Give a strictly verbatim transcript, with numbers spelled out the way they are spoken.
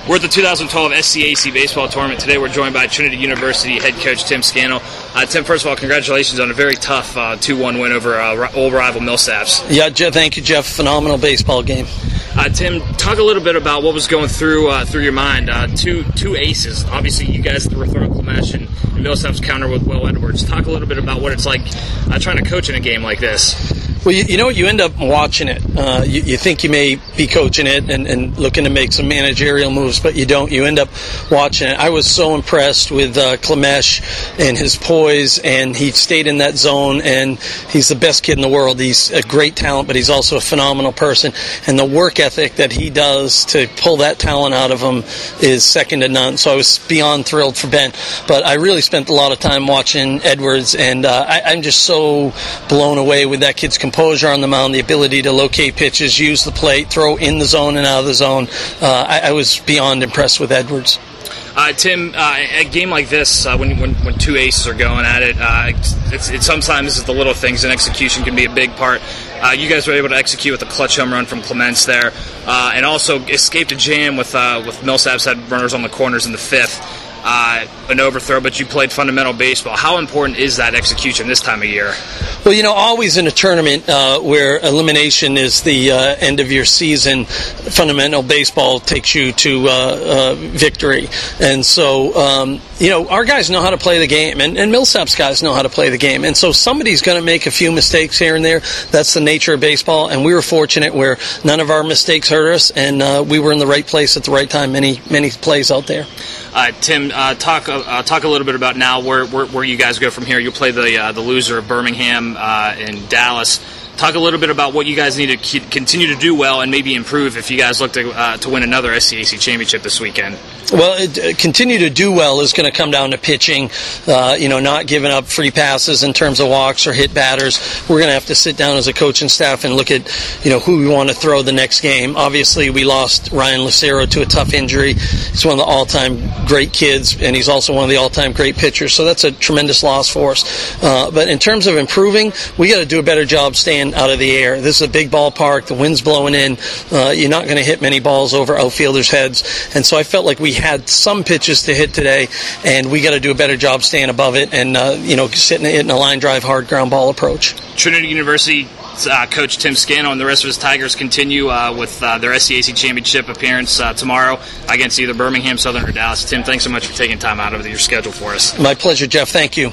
We're at the two thousand twelve S C A C baseball tournament. Today we're joined by Trinity University head coach Tim Scannell. Uh, Tim, first of all, congratulations on a very tough uh, two one win over uh, old rival Millsaps. Yeah, Jeff, thank you, Jeff. Phenomenal baseball game. Uh, Tim, talk a little bit about what was going through uh, through your mind. Uh, two two aces. Obviously, you guys were throwing Clemesh and, and Millsaps counter with Will Edwards. Talk a little bit about what it's like uh, trying to coach in a game like this. Well, you, you know what? You end up watching it. Uh, you, you think you may be coaching it and, and looking to make some managerial moves, but you don't. You end up watching it. I was so impressed with uh, Clemesh and his poise, and he stayed in that zone, and he's the best kid in the world. He's a great talent, but he's also a phenomenal person, and the work ethic that he does to pull that talent out of him is second to none. So I was beyond thrilled for Ben, but I really spent a lot of time watching Edwards, and uh, I, I'm just so blown away with that kid's composure on the mound, the ability to locate pitches, use the plate, throw in the zone and out of the zone. Uh, I, I was beyond impressed with Edwards. Uh, Tim, uh, a game like this, uh, when, when when two aces are going at it, uh, it's, it's sometimes it's the little things, and execution can be a big part. Uh, you guys were able to execute with a clutch home run from Clements there, uh, and also escaped a jam with uh, with Millsaps had runners on the corners in the fifth. Uh, an overthrow, but you played fundamental baseball. How important is that execution this time of year? Well, you know, always in a tournament uh, where elimination is the uh, end of your season, fundamental baseball takes you to uh, uh, victory. And so, um, you know, our guys know how to play the game, and, and Millsaps guys know how to play the game. And so somebody's going to make a few mistakes here and there. That's the nature of baseball, and we were fortunate where none of our mistakes hurt us, and uh, we were in the right place at the right time, many, many plays out there. Uh, Tim, uh, talk uh, talk a little bit about now where, where where you guys go from here. You'll play the uh, the loser of Birmingham uh, in Dallas. Talk a little bit about what you guys need to keep, continue to do well and maybe improve if you guys look to uh, to win another S C A C championship this weekend. Well, it, uh, continue to do well is going to come down to pitching, uh, you know, not giving up free passes in terms of walks or hit batters. We're going to have to sit down as a coaching staff and look at, you know, who we want to throw the next game. Obviously, we lost Ryan Lucero to a tough injury. He's one of the all-time great kids, and he's also one of the all-time great pitchers, so that's a tremendous loss for us. Uh, but in terms of improving, we got to do a better job staying out of the air. This is a big ballpark. The wind's blowing in. Uh, you're not going to hit many balls over outfielders' heads, and so I felt like we had some pitches to hit today, and we got to do a better job staying above it and uh, you know, sitting hitting a line drive hard ground ball approach. Trinity University uh, coach Tim Scannell and the rest of his Tigers continue uh, with uh, their S C A C championship appearance uh, tomorrow against either Birmingham, Southern, or Dallas. Tim, thanks so much for taking time out of your schedule for us. My pleasure, Jeff. Thank you.